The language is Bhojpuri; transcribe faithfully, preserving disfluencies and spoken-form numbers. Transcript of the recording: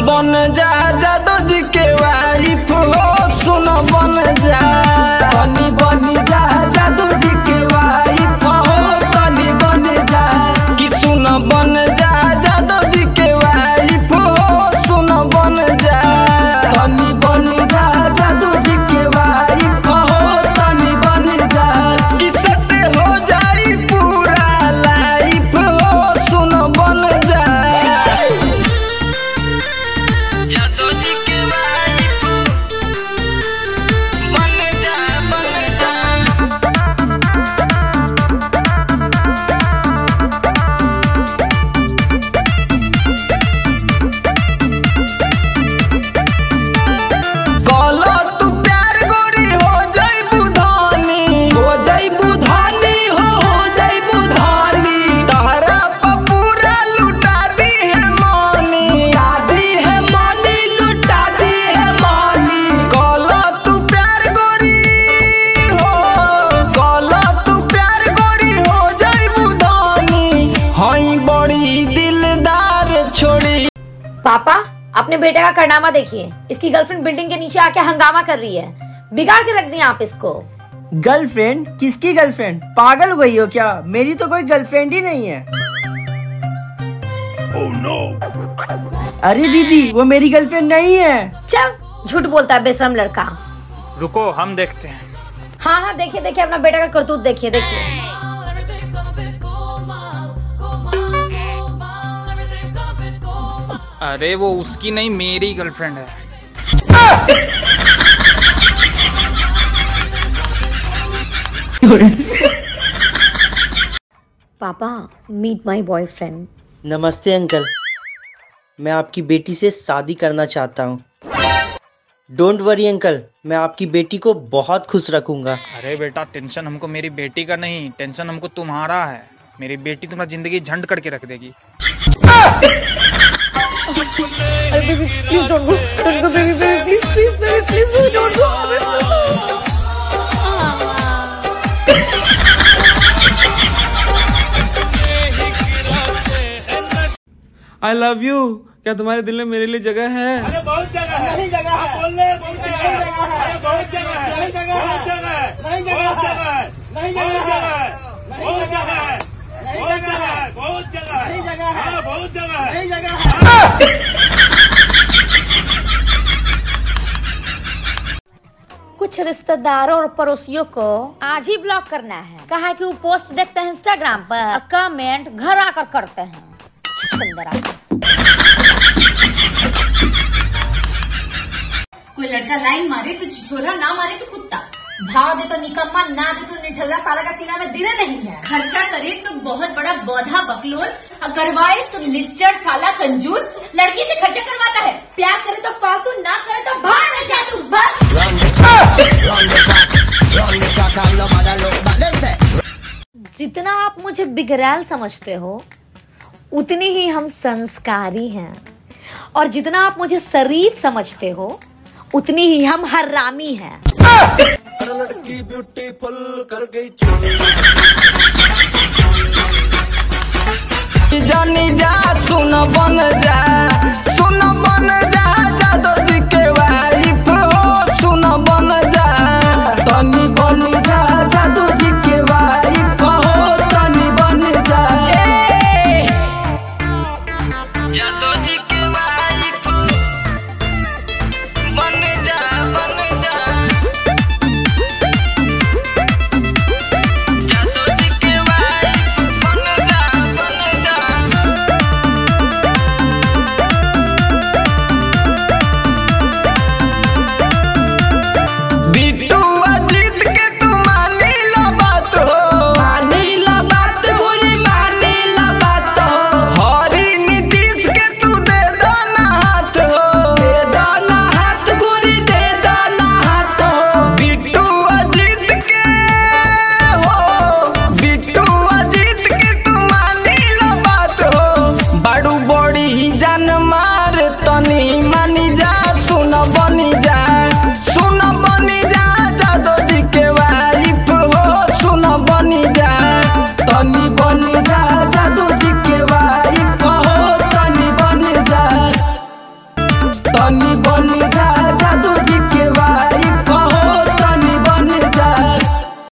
बन जा जादू जी के वाइफ हो, सुन बन जा तनी बन जा जादू जी के वाइफ हो, तनी बन जा कि सुन बन जा जादू जी के वाइफ हो, सुन बन जा तनी बन जा जादू जी के वाइफ हो, तनी बन जा कि सट हो जाई पूरा लाइफ हो, सुन बन जा जादू जी के वाइफ बन जा बन जा। कला तू प्यार गोरी हो जाई बुधानी, हो जाई बुधानी हो हो जाई बुधानी, तहरा पर पूरा लुटा दी है मानी, लुटा दी है मानी, लुटा दी है मानी। कला तू प्यार गोरी हो, कला तू प्यार गोरी हो जाई बुधानी, हई बड़ी दिलदार छोड़ी। पापा, अपने बेटे का कारनामा देखिए। इसकी गर्लफ्रेंड बिल्डिंग के नीचे आके हंगामा कर रही है। बिगाड़ के रख दिए आप इसको। गर्लफ्रेंड? किसकी गर्लफ्रेंड? पागल हो गई हो क्या? मेरी तो कोई गर्लफ्रेंड ही नहीं है। oh, no. अरे दीदी, वो मेरी गर्लफ्रेंड नहीं है। चल, झूठ बोलता है बेशरम लड़का। रुको, हम देखते हैं। हाँ हाँ, देखिए देखिए, अपना बेटा का करतूत देखिए देखिए। अरे वो उसकी नहीं, मेरी गर्लफ्रेंड है। पापा, मीट माय बॉयफ्रेंड। नमस्ते अंकल, मैं आपकी बेटी से शादी करना चाहता हूँ। डोंट वरी अंकल, मैं आपकी बेटी को बहुत खुश रखूंगा। अरे बेटा, टेंशन हमको मेरी बेटी का नहीं, टेंशन हमको तुम्हारा है। मेरी बेटी तुम्हारी जिंदगी झंड करके रख देगी। अरे baby, please don't go, don't go baby, baby please please baby please don't go. I love you. क्या तुम्हारे दिल में मेरे लिए जगह है? अरे बहुत जगह है। नहीं जगह है। बोलने बोलने नहीं जगह है। अरे बहुत जगह है। नहीं जगह है। बहुत जगह है। नहीं जगह है। नहीं जगह है। बहुत जगह है। बहुत जगह है। बहुत जगह है। नहीं जगह है। बहुत जगह है। नहीं जगह है। कुछ रिश्तेदारों और पड़ोसियों को आज ही ब्लॉक करना है। कहा है कि वो पोस्ट देखते हैं इंस्टाग्राम पर और कमेंट घर आकर करते हैं। कोई लड़का लाइन मारे तो छिछोरा, ना मारे तो कुत्ता, भाव दे तो निकम्मा, ना दे तो निठल्ला, साला का सीना में दिले नहीं है। खर्चा करे तो बहुत बड़ा बौधा बकलोल, और करवाए तो लिच्चड़ साला कंजूस। लड़की से खर्चा करवाता है, प्यार करे तो फालतू, ना करे तो भाग में जा तू भाग। जितना आप मुझे बिगड़ैल समझते हो, उतनी ही हम संस्कारी हैं, और जितना आप मुझे शरीफ समझते हो, उतनी ही हम हरामी हैं। लड़की ब्यूटीफुल कर गई जानी जा, सुन बन जा।